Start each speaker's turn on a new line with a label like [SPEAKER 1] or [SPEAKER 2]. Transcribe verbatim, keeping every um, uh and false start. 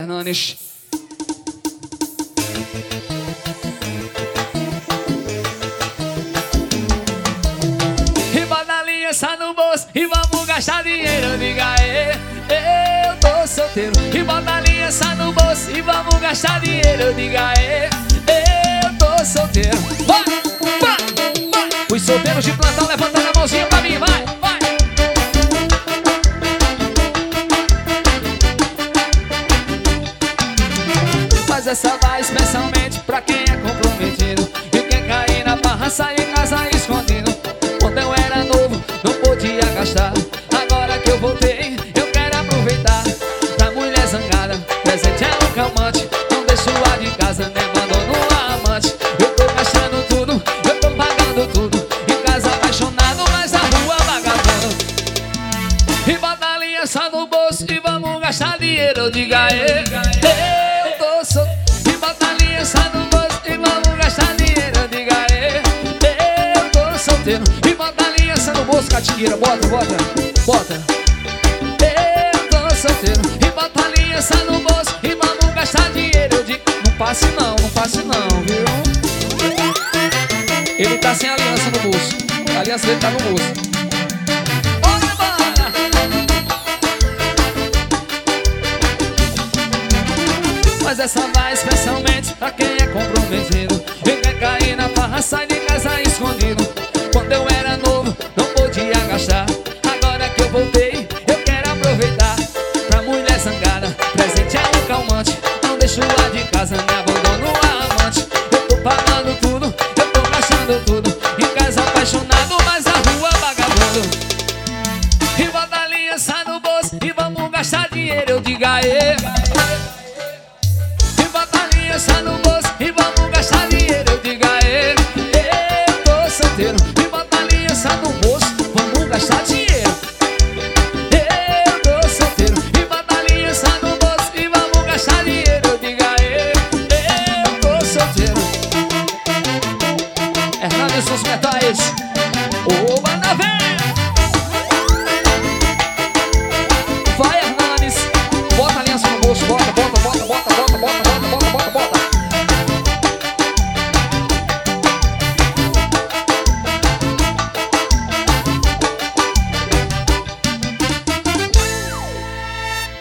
[SPEAKER 1] Hernanes. E bota a aliança no bolso e vamos gastar dinheiro. Diga aí, eu tô solteiro. E bota a aliança no bolso e vamos gastar dinheiro. Diga aí, eu tô solteiro. Vai, vai, vai. Os solteiros de plantão levantando a mãozinha pra mim, vai, vai. Mas essa vai especialmente pra quem é comprometido e quem cair na barra sai de casa escondido. Quando eu era novo não podia gastar, agora que eu voltei eu quero aproveitar. Da mulher zangada, presente é um calmante, não deixo a de casa, nem abandono a amante. Eu tô gastando tudo, eu tô pagando tudo, em casa apaixonado, mas na rua vagabundo. E bota a aliança no bolso e vamos gastar dinheiro. Diga aí, eu tô solteiro. E bota a aliança no bolso e vamos gastar dinheiro. Diga aí, eu tô solteiro. E bota a aliança no bolso, Catingueira, bota, bota, bota. Eu tô solteiro. E bota a aliança no bolso e vamos gastar dinheiro. Eu digo, não passe não, não passe não, viu? Ele tá sem aliança no bolso, a aliança dele tá no bolso. Mas essa vai especialmente pra quem é comprometido e quer cair na farra, sai de casa escondido. Quando eu era novo, não podia gastar, agora que eu voltei, eu quero aproveitar. Pra mulher zangada, presente é um calmante, não deixo lá de casa, nem abandono a amante. Eu tô pagando tudo, eu tô gastando tudo, em casa apaixonado, mas na rua vagabundo. E bota a aliança no bolso e vamos gastar dinheiro. Eu diga aí, aliança no bolso e vamos gastar dinheiro. Eu diga aí, eu tô solteiro. E bota a aliança no bolso, vamos gastar dinheiro. Eu tô solteiro. E bota a aliança no bolso e vamos gastar dinheiro. Eu diga aí, eu tô solteiro. Hernanes dos Metais, ô banda velha.